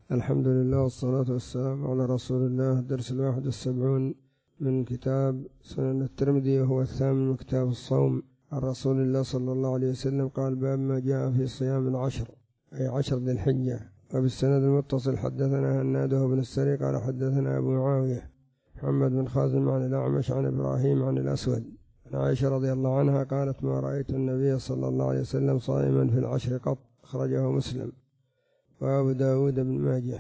الحمد لله والصلاة والسلام على رسول الله. درس 71 من كتاب سنن الترمذي، وهو الثامن من كتاب الصوم. عن رسول الله صلى الله عليه وسلم قال: باب ما جاء في صيام العشر، أي 10 ذي الحجة. وبالسند المتصل حدثنا هناد بن السري قال حدثنا أبو معاوية محمد بن خازم عن الأعمش عن إبراهيم عن الأسود عن عائشة رضي الله عنها قالت: ما رأيت النبي صلى الله عليه وسلم صائما في العشر قط. أخرجه مسلم وأبو داود بن ماجه.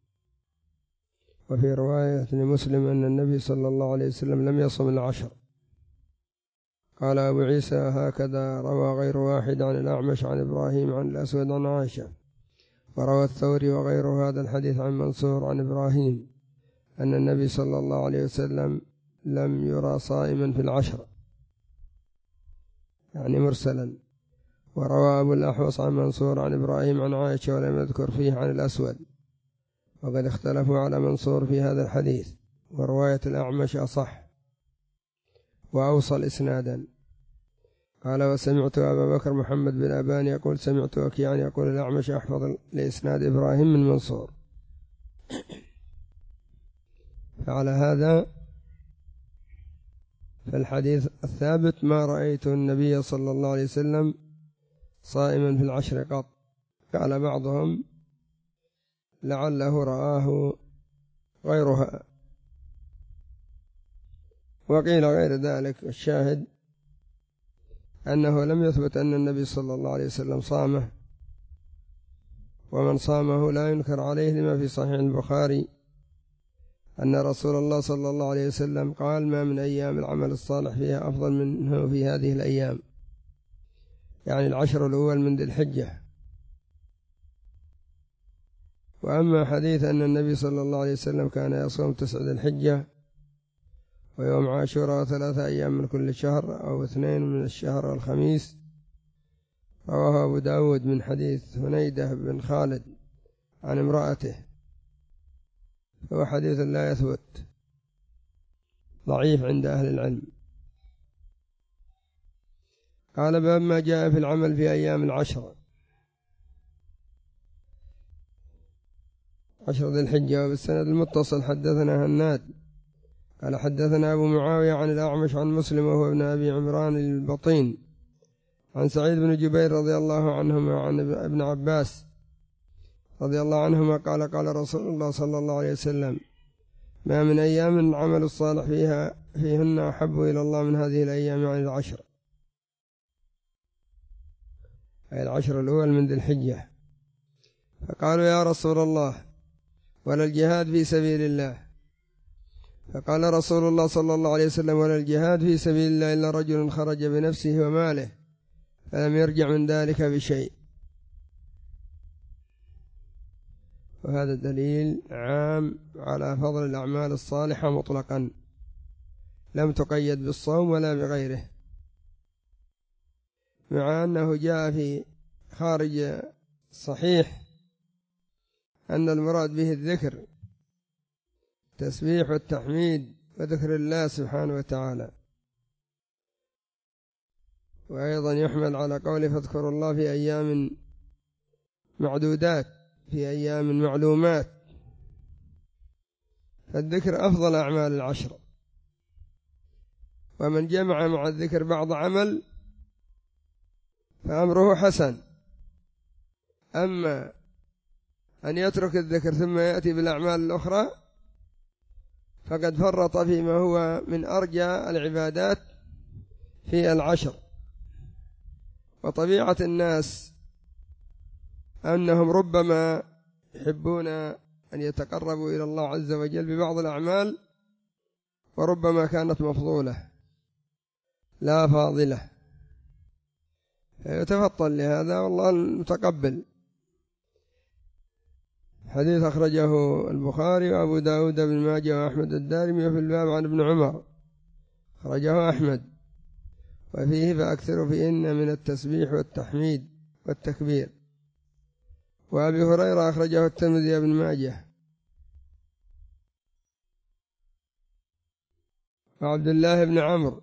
وفي رواية لمسلم أن النبي صلى الله عليه وسلم لم يصم العشر. قال أبو عيسى: هكذا روى غير واحد عن الأعمش عن إبراهيم عن الأسود عن عائشة. وروى الثوري وغير هذا الحديث عن منصور عن إبراهيم أن النبي صلى الله عليه وسلم لم يرى صائما في العشر، يعني مرسلا. وروى أبو الأحوص عن منصور عن إبراهيم عن عائشة ولم يذكر فيه عن الأسود، وقد اختلفوا على منصور في هذا الحديث، ورواية الأعمش أصح وأوصل إسنادا. قال: وسمعت أبا بكر محمد بن أبان يقول: سمعت وكيعا يقول: الأعمش أحفظ لإسناد إبراهيم من منصور. فعلى هذا فالحديث الثابت: ما رأيت النبي صلى الله عليه وسلم صائما في العشر قط. قال بعضهم: لعله رآه غيرها، وقيل غير ذلك. الشاهد أنه لم يثبت أن النبي صلى الله عليه وسلم صامه، ومن صامه لا ينكر عليه، لما في صحيح البخاري أن رسول الله صلى الله عليه وسلم قال: ما من أيام العمل الصالح فيها أفضل منه في هذه الأيام، يعني العشر الأول من ذي الحجة. وأما حديث أن النبي صلى الله عليه وسلم كان يصوم 9 ذي الحجة ويوم عاشوراء 3 أيام من كل شهر، أو 2 من الشهر والخميس، رواه أبو داود من حديث هنيدة بن خالد عن امرأته، فهو حديث لا يثبت، ضعيف عند أهل العلم. قال: باب ما جاء في العمل في أيام العشر، 10 ذي الحجة. وبالسند المتصل حدثنا هناد قال حدثنا أبو معاوية عن الأعمش عن مسلم وهو ابن أبي عمران البطين عن سعيد بن جبير رضي الله عنهما عن ابن عباس رضي الله عنهما قال: قال رسول الله صلى الله عليه وسلم: ما من أيام العمل الصالح فيهن أحب إلى الله من هذه الأيام، يعني العشر، أي العشر الأول من ذي الحجة. فقالوا: يا رسول الله، ولا الجهاد في سبيل الله؟ فقال رسول الله صلى الله عليه وسلم: ولا الجهاد في سبيل الله إلا رجل خرج بنفسه وماله فلم يرجع من ذلك بشيء. وهذا دليل عام على فضل الأعمال الصالحة مطلقا، لم تقيد بالصوم ولا بغيره، مع أنه جاء في خارج صحيح أن المراد به الذكر، تسبيح والتحميد وذكر الله سبحانه وتعالى. وأيضا يحمل على قوله: فاذكروا الله في أيام معدودات، في أيام معلومات. فالذكر أفضل أعمال العشر، ومن جمع مع الذكر بعض عمل فأمره حسن. أما أن يترك الذكر ثم يأتي بالأعمال الأخرى فقد فرط فيما هو من أرجى العبادات في العشر. وطبيعة الناس أنهم ربما يحبون أن يتقربوا إلى الله عز وجل ببعض الأعمال، وربما كانت مفضولة لا فاضلة، يتفضل لهذا والله المتقبل. حديث أخرجه البخاري وأبو داود بن ماجه وأحمد الدارمي، وفي الباب عن ابن عمر أخرجه أحمد، وفيه: فأكثر فيهن من التسبيح والتحميد والتكبير. وأبي هريرة أخرجه الترمذي بن ماجه. وعبد الله بن عمرو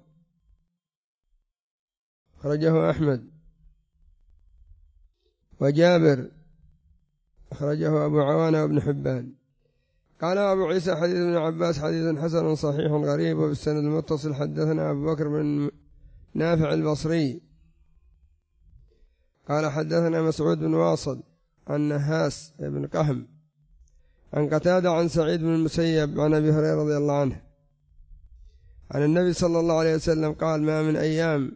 أخرجه أحمد. وجابر أخرجه أبو عوانة وابن حبان. قال أبو عيسى حديث ابن عباس حديث حسن صحيح غريب. وبالسند المتصل حدثنا أبو بكر بن نافع البصري قال حدثنا مسعود بن واصل عن نهاس بن قهم عن قتادة عن سعيد بن المسيب عن أبي هريرة رضي الله عنه عن النبي صلى الله عليه وسلم قال: ما من أيام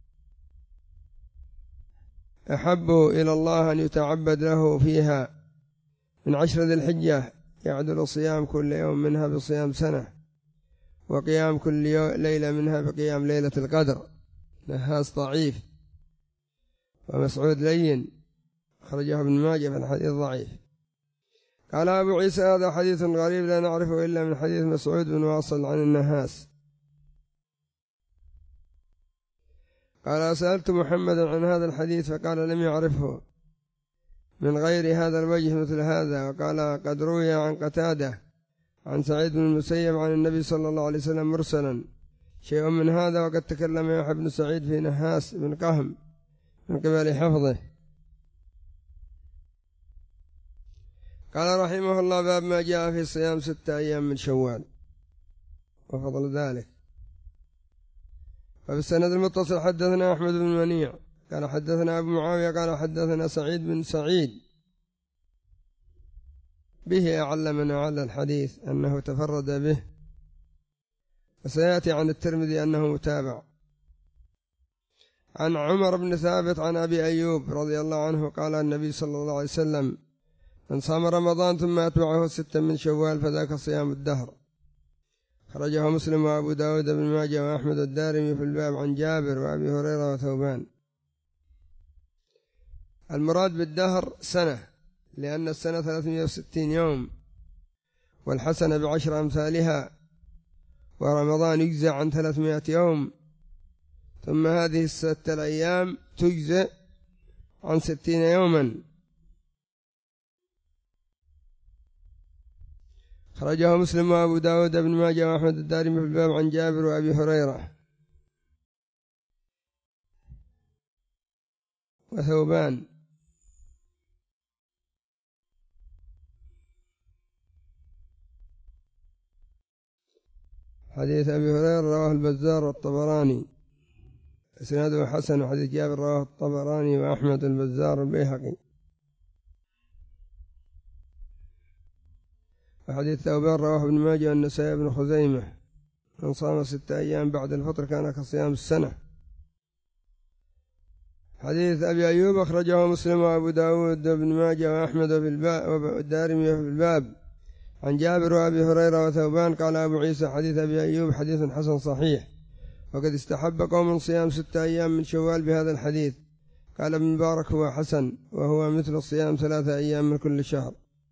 أحب إلى الله أن يتعبد له فيها من 10 ذي الحجة يعدل صيام كل يوم منها بصيام سنة، وقيام كل ليلة منها بقيام ليلة القدر. نهاس ضعيف ومسعود لين، خرجه ابن ماجه في الحديث ضعيف. قال أبو عيسى هذا حديث غريب لا نعرفه إلا من حديث مسعود بن واصل عن النهاس. قال: سألت محمدا عن هذا الحديث فقال لم يعرفه من غير هذا الوجه مثل هذا. وقال: قد روي عن قتادة عن سعيد بن المسيب عن النبي صلى الله عليه وسلم مرسلا شيء من هذا، وقد تكلم يحيى بن سعيد في نهاس بن قهم من قبل حفظه. قال رحمه الله: باب ما جاء في صيام 6 أيام من شوال وفضل ذلك. ففي السند المتصل حدثنا أحمد بن منيع قال حدثنا أبو معاوية قال حدثنا سعيد بن سعيد به أعل من أعل الحديث أنه تفرد به، وسيأتي عن الترمذي أنه متابع. عن عمر بن ثابت عن أبي أيوب رضي الله عنه قال النبي صلى الله عليه وسلم: من صام رمضان ثم أتبعه 6 من شوال فذاك صيام الدهر. خرجه مسلم وأبو داود بن ماجه وأحمد الدارمي في الباب عن جابر وأبي هريرة وثوبان. المراد بالدهر سنة، لأن السنة 360 يوم، والحسنة ب10 أمثالها، ورمضان يجزى عن 300 يوم، ثم هذه 6 أيام تجزى عن 60 يوما. خرجه مسلم وأبو داود بن ماجه وأحمد الدارمي في الباب عن جابر وأبي هريرة وثوبان. حديث أبي هريرة رواه البزار والطبراني إسناده حسن، وحديث جابر رواه الطبراني وأحمد البزار البيهقي. وحديث ثوبان رواه ابن ماجه والنسائي بن خزيمة: من صام 6 أيام بعد الفطر كان كصيام السنة. حديث أبي أيوب أخرجه مسلم وأبو داود بن ماجه وأحمد والدارمي في الباب عن جابر وأبي هريرة وثوبان. قال أبو عيسى حديث أبي أيوب حديث حسن صحيح، وقد استحب قوم صيام 6 أيام من شوال بهذا الحديث. قال ابن مبارك: هو حسن، وهو مثل صيام 3 أيام من كل شهر،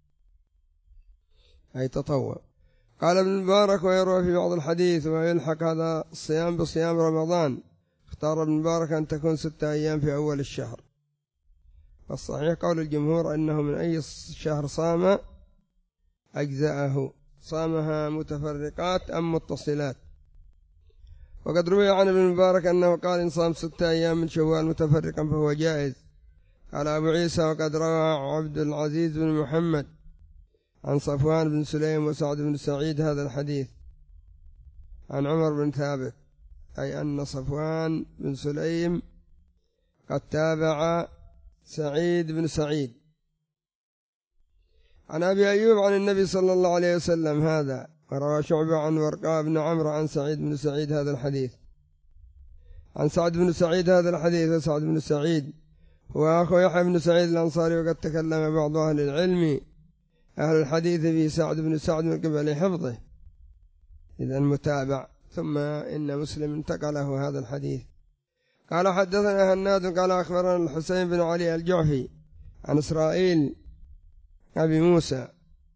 أي تطوع. قال ابن مبارك: ويروى في بعض الحديث ويلحق هذا الصيام بصيام رمضان. اختار ابن مبارك أن تكون 6 أيام في أول الشهر، والصحيح قول الجمهور أنه من أي شهر صام أجزاءه، صامها متفرقات أم متصلات. وقد روي عن ابن مبارك أنه قال: إن صام 6 أيام من شوال متفرقا فهو جائز. قال أبو عيسى: وقد روى عبد العزيز بن محمد عن صفوان بن سليم وسعد بن سعيد هذا الحديث عن عمر بن ثابت، أي أن صفوان بن سليم قد تابع سعيد بن سعيد عن أبي أيوب عن النبي صلى الله عليه وسلم هذا. وروى شعبة عن ورقاء بن عمرو عن سعيد بن سعيد هذا الحديث عن سعد بن سعيد هذا الحديث. وسعد بن سعيد هو أخو يحيى بن سعيد الأنصاري، وقد تكلم بعض أهل العلم أهل الحديث في سعد بن سعد من قبل حفظه، إذا متابع. ثم إن مسلم انتقله هذا الحديث. قال حدثنا هناد قال أخبرنا الحسين بن علي الجعفي عن إسرائيل أبي موسى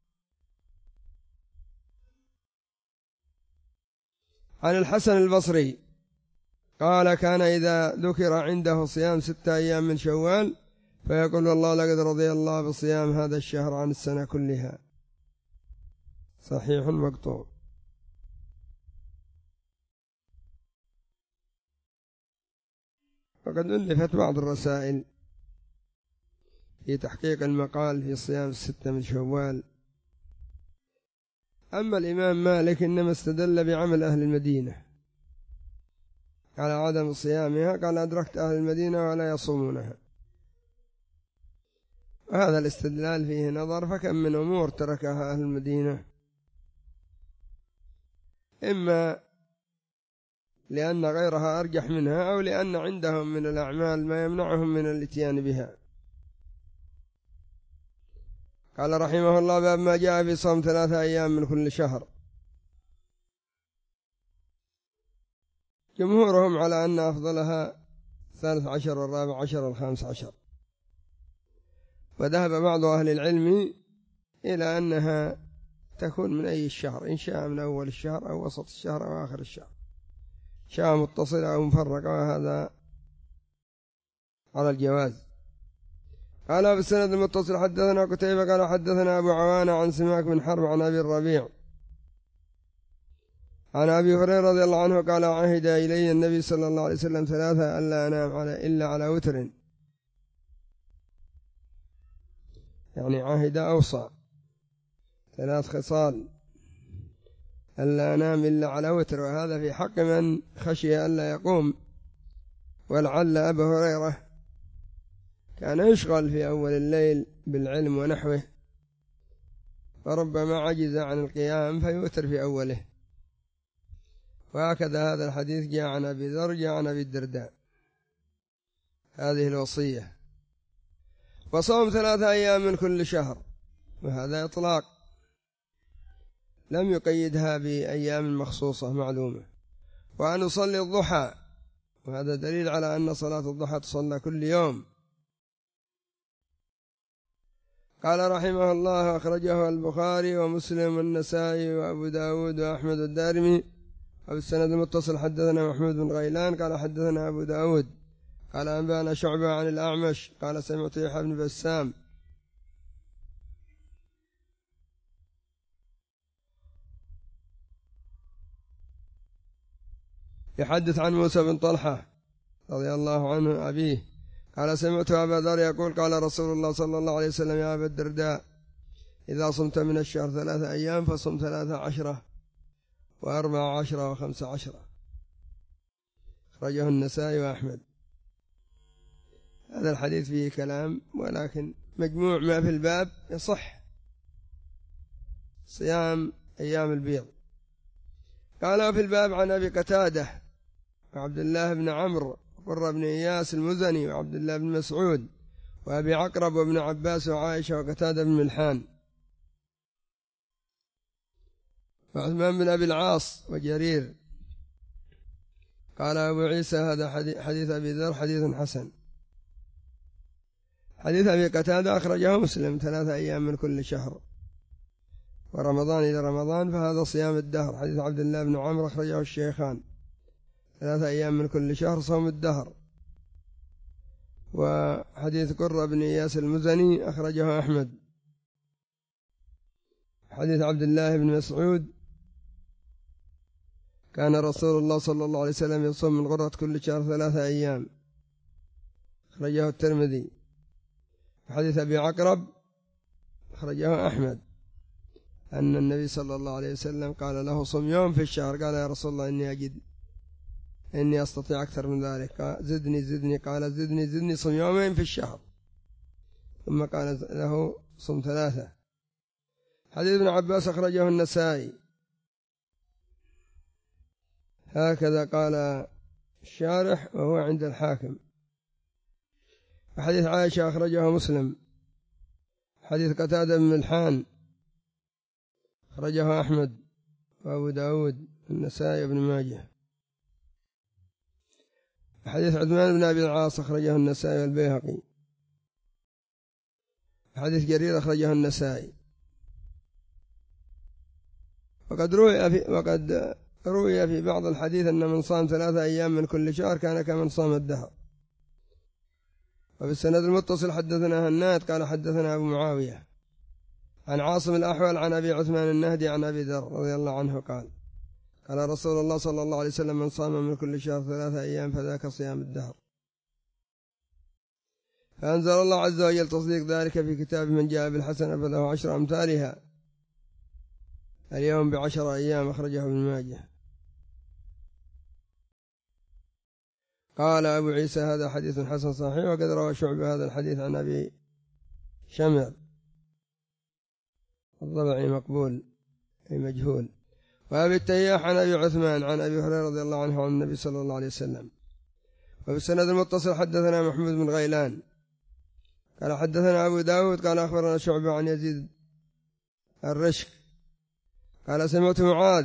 عن الحسن البصري قال: كان إذا ذكر عنده صيام 6 أيام من شوال فيقول: والله لقد رضي الله بصيام هذا الشهر عن السنة كلها. صحيح مقطوع. وقد ألفت بعض الرسائل في تحقيق المقال في صيام 6 من شوال. أما الإمام مالك إنما استدل بعمل أهل المدينة على عدم صيامها، قال أدركت أهل المدينة ولا يصومونها، وهذا الاستدلال فيه نظر، فكم من أمور تركها أهل المدينة، إما لأن غيرها أرجح منها أو لأن عندهم من الأعمال ما يمنعهم من الاتيان بها. قال رحمه الله: باب ما جاء في صوم 3 أيام من كل شهر. جمهورهم على أن أفضلها 13 و14 و15، وذهب بعض أهل العلم إلى أنها تكون من أي الشهر، إن شاء من أول الشهر أو وسط الشهر أو آخر الشهر، شاء متصلة أو مفرقة، وهذا على الجواز. قال بالسند المتصل حدثنا قتيبة قال حدثنا أبو عوانة عن سماك بن حرب عن أبي الربيع عن أبي هريرة رضي الله عنه قال: عهد إلي النبي صلى الله عليه وسلم 3 ألا أنام إلا على وتر، يعني عهد أوصى 3 خصال ألا أنام إلا على وتر، وهذا في حق من خشي ألا يقوم، ولعل أبا هريرة كان يشغل في أول الليل بالعلم ونحوه، فربما عجز عن القيام فيوتر في أوله. وهكذا هذا الحديث جاء عن أبي ذر جاء عن أبي الدرداء، هذه الوصية. وصوم 3 أيام من كل شهر، وهذا إطلاق لم يقيدها بأيام مخصوصة معلومة. وأن نصلي الضحى، وهذا دليل على أن صلاة الضحى تصلى كل يوم. قال رحمه الله: أخرجه البخاري ومسلم والنسائي وأبو داود وأحمد الدارمي. وبالسند المتصل حدثنا محمود بن غيلان قال حدثنا أبو داود قال أنبأنا شعبة عن الأعمش قال سمعت يحيى بن بسام يحدث عن موسى بن طلحة رضي الله عنه أبيه قال سمعت أبا ذر يقول: قال رسول الله صلى الله عليه وسلم: يا أبا الدرداء، إذا صمت من الشهر 3 أيام فصم 13 و14 و15. أخرجه النسائي وأحمد. هذا الحديث فيه كلام، ولكن مجموع ما في الباب يصح صيام أيام البيض. قال في الباب عن أبي قتادة وعبد الله بن عمرو وقرة بن إياس المزني وعبد الله بن مسعود وأبي عقرب وابن عباس وعائشة وقتادة بن ملحان وعثمان بن أبي العاص وجرير. قال أبو عيسى: هذا حديث أبي ذر حديث حسن. حديث أبي قتادة أخرجه مسلم 3 أيام من كل شهر، ورمضان إلى رمضان فهذا صيام الدهر. حديث عبد الله بن عمرو أخرجه الشيخان 3 أيام من كل شهر صوم الدهر. وحديث قرة بن إياس المزني أخرجه أحمد. حديث عبد الله بن مسعود: كان رسول الله صلى الله عليه وسلم يصوم من غرة كل شهر 3 أيام، أخرجه الترمذي. حديث أبي عقرب أخرجه أحمد أن النبي صلى الله عليه وسلم قال له: صم يوم في الشهر. قال: يا رسول الله إني أجد إني أستطيع أكثر من ذلك. قال: زدني. قال: زدني صم يومين في الشهر. ثم قال له: صم 3. حديث ابن عباس أخرجه النسائي. هكذا قال الشارح وهو عند الحاكم. حديث عائشة أخرجه مسلم. حديث قتادة بن ملحان أخرجه أحمد وأبو داود النسائي بن ماجه. حديث عثمان بن أبي العاص أخرجه النسائي والبيهقي. حديث جرير أخرجه النسائي. وقد روي في بعض الحديث أن من صام 3 أيام من كل شهر كان كمن صام الدهر. وبالسند المتصل حدثنا هناد قال حدثنا أبو معاوية عن عاصم الأحول عن أبي عثمان النهدي عن أبي ذر رضي الله عنه قال: قال رسول الله صلى الله عليه وسلم: من صام من كل شهر 3 أيام فذاك صيام الدهر. فأنزل الله عز وجل تصديق ذلك في كتاب من جاء بالحسنة فله 10 أمثالها اليوم ب10 أيام، أخرجه ابن ماجه. قال أبو عيسى هذا حديث حسن صحيح، وقد روى شعبة هذا الحديث عن أبي شمر الضبعي مقبول أي مجهول. وأبي التياح عن أبي عثمان عن أبي هريرة رضي الله عنه عن النبي صلى الله عليه وسلم. وبالسند المتصل حدثنا محمود بن غيلان قال حدثنا أبو داود قال أخبرنا شعبة عن يزيد الرشك قال سمعت معاذ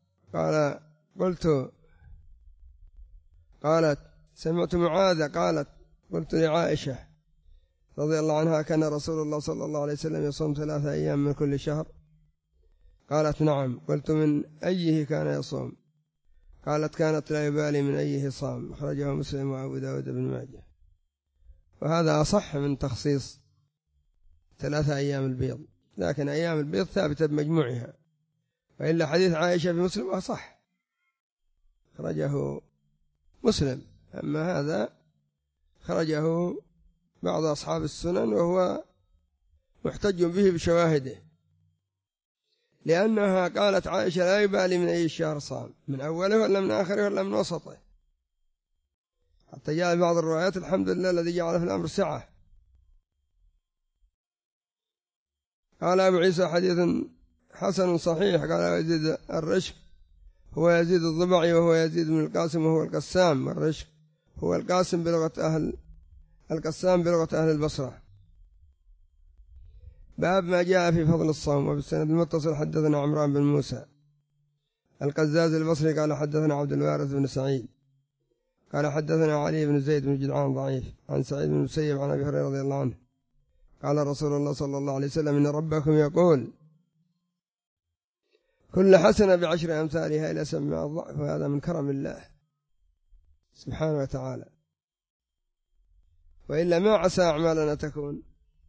سمعت معاذ قالت قلت لعائشة رضي الله عنها كان رسول الله صلى الله عليه وسلم يصوم 3 أيام من كل شهر؟ قالت نعم. قلت من أيه كان يصوم؟ قالت كانت لا يبالي من أيه صام، أخرجه مسلم وأبو داود بن ماجه. وهذا أصح من تخصيص 3 أيام البيض، لكن أيام البيض ثابتة بمجموعها، وإلا حديث عائشة في مسلم أصح، خرجه مسلم. أما هذا خرجه بعض أصحاب السنن وهو محتج به بشواهده، لأنها قالت عائشة لا يبالي من أي الشهر صام، من أوله ولا من آخره ولا من وسطه، حتى جاء بعض الروايات الحمد لله الذي جعل في الأمر سعة. قال أبو عيسى حديث حسن صحيح. قال يزيد الرشك هو يزيد الضبعي وهو يزيد بن القاسم وهو القسام. الرشك هو القاسم القسام بلغة أهل البصرة. باب ما جاء في فضل الصوم. وبالسند المتصل حدثنا عمران بن موسى القزاز البصري قال حدثنا عبد الوارث بن سعيد قال حدثنا علي بن زيد بن جدعان ضعيف عن سعيد بن المسيب عن أبي هريرة رضي الله عنه قال رسول الله صلى الله عليه وسلم إن ربكم يقول كل حسنة ب10 أمثالها إلى 700 ضعف، وهذا من كرم الله سبحانه وتعالى، وإلا ما عسى أعمالنا تكون.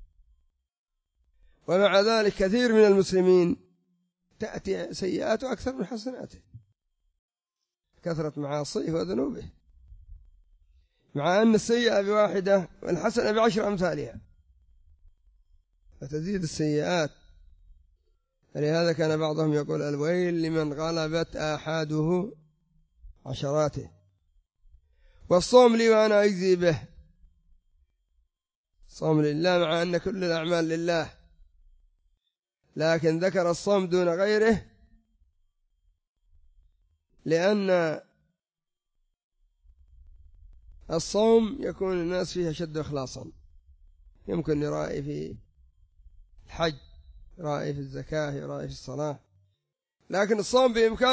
ومع ذلك كثير من المسلمين تأتي سيئاته أكثر من حسناته، كثرة معاصيه وذنوبه، مع أن السيئة ب1 والحسنة ب10 أمثالها، فتزيد السيئات. فلهذا كان بعضهم يقول الويل لمن غلبت آحاده عشراته. والصوم لي وأنا أجزي به، صوم لله مع أن كل الأعمال لله، لكن ذكر الصوم دون غيره لأن الصوم يكون الناس فيه أشد إخلاصا. يمكن يرائي في الحج، يرائي في الزكاة، يرائي في الصلاة، لكن الصوم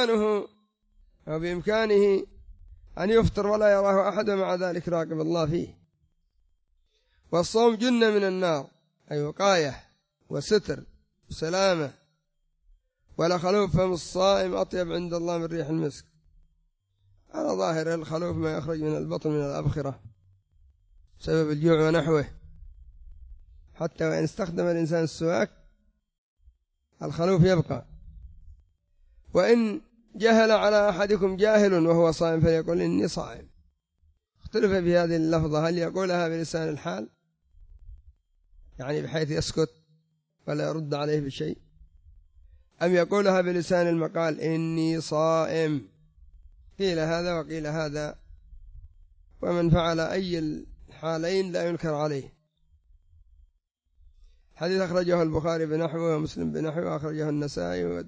بإمكانه أن يفطر ولا يراه أحد، ومع ذلك راقب الله فيه. والصوم جنة من النار، أي وقاية وستر وسلامة. ولخلوف فم الصائم أطيب عند الله من ريح المسك. على ظاهر الخلوف ما يخرج من البطن من الأبخرة بسبب الجوع ونحوه، حتى وإن استخدم الإنسان السواك الخلوف يبقى. وإن جهل على أحدكم جاهل وهو صائم فليقول إني صائم. اختلف في هذه اللفظة، هل يقولها بلسان الحال يعني بحيث يسكت ولا يرد عليه بشيء، أم يقولها بلسان المقال إني صائم؟ قيل هذا وقيل هذا، ومن فعل أي الحالين لا ينكر عليه. حديث أخرجه البخاري بنحوه ومسلم بنحوه، وأخرجه النسائي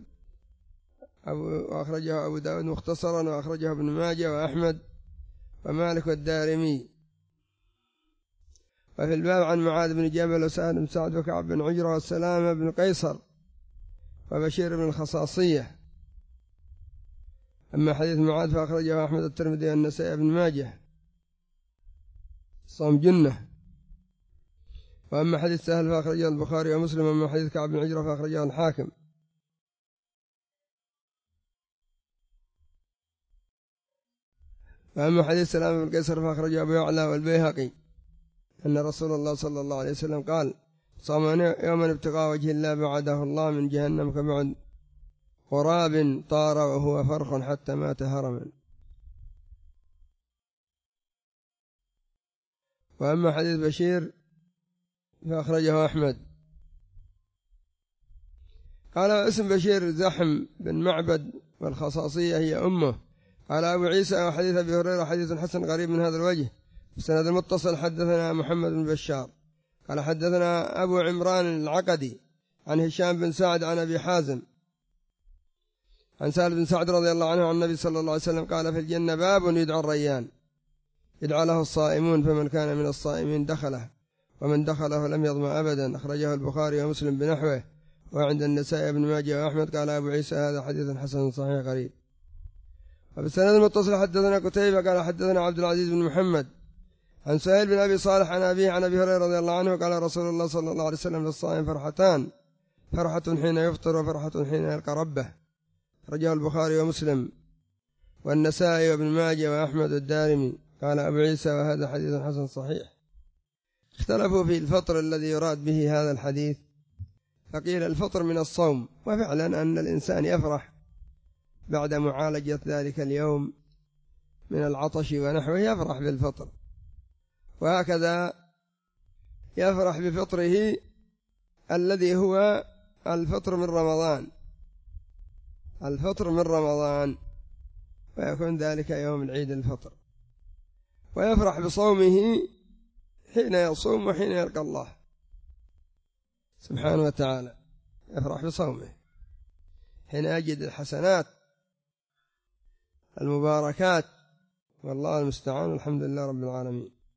وأخرجه أبو داود مختصرا، وأخرجه ابن ماجه وأحمد ومالك والدارمي. وفي الباب عن معاذ بن جبل وسهل بن سعد وكعب بن عجرة والسلامة بن قيصر وبشير بن الخصاصية. أما حديث معاذ فأخرجه أحمد الترمذي والنسائي بن ماجه، صوم جنة. وأما حديث سهل فأخرجه البخاري ومسلم. وأما حديث كعب بن عجرة فأخرجه الحاكم. وأما حديث سلامة بن قيصر فأخرجه أبو يعلى والبيهقي أن رسول الله صلى الله عليه وسلم قال صام يوما ابتغاء وجه الله بعده الله من جهنم كبعد غراب طار وهو فرخ حتى مات هرما. وأما حديث بشير فأخرجه أحمد. قال اسم بشير زحم بن معبد والخصاصية هي أمه. قال أبو عيسى وحديث أبي هريرة حديث حسن غريب من هذا الوجه. في السند المتصل حدثنا محمد بن بشار قال حدثنا أبو عمران العقدي عن هشام بن سعد عن أبي حازم عن سهل بن سعد رضي الله عنه عن النبي صلى الله عليه وسلم قال في الجنة باب يدعى الريان يدعى له الصائمون فمن كان من الصائمين دخله ومن دخله لم يظمأ أبدا. أخرجه البخاري ومسلم بنحوه وعند النسائي بن ماجه وأحمد. قال أبو عيسى هذا حديث حسن صحيح غريب. وفي السند المتصل حدثنا قتيبة قال حدثنا عبد العزيز بن محمد عن سهيل بن أبي صالح عن أبيه عن أبي هريرة رضي الله عنه قال رسول الله صلى الله عليه وسلم للصائم فرحتان فرحة حين يفطر وفرحة حين يلقى ربه. رجاه البخاري ومسلم والنسائي وابن ماجه وأحمد الدارمي. قال أبو عيسى وهذا حديث حسن صحيح. اختلفوا في الفطر الذي يراد به هذا الحديث، فقيل الفطر من الصوم، وفعلا أن الإنسان يفرح بعد معالجة ذلك اليوم من العطش ونحوه يفرح بالفطر، وهكذا يفرح بفطره الذي هو الفطر من رمضان، الفطر من رمضان، ويكون ذلك يوم العيد الفطر، ويفرح بصومه حين يصوم وحين يلقى الله سبحانه وتعالى، يفرح بصومه حين يجد الحسنات المباركات، والله المستعان. الحمد لله رب العالمين.